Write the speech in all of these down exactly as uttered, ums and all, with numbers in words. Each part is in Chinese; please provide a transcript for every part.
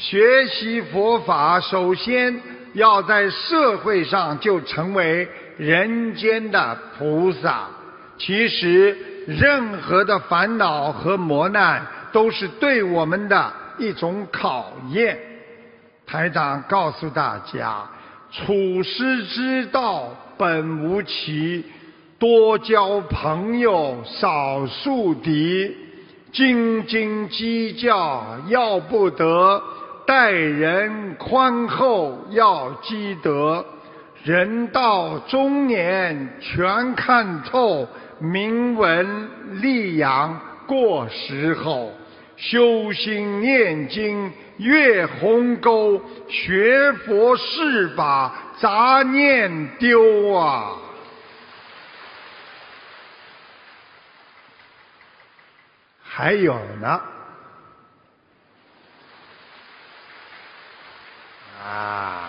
学习佛法，首先要在社会上就成为人间的菩萨。其实任何的烦恼和磨难都是对我们的一种考验。台长告诉大家，处世之道本无奇，多交朋友少树敌，斤斤计较要不得，待人宽厚要积德。人到中年全看透，名闻利养过时候。修心念经越鸿沟，学佛事法杂念丢啊！还有呢，啊，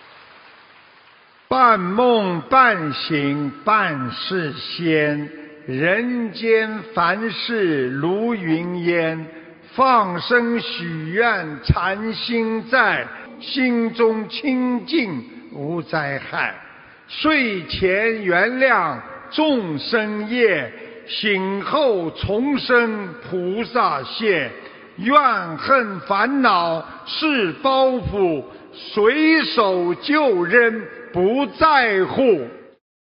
半梦半醒半是仙，人间凡事如云烟。放生许愿禅心在，心中清净无灾害。睡前原谅众生业，醒后重生菩萨现。怨恨烦恼是包袱，随手就扔不在乎。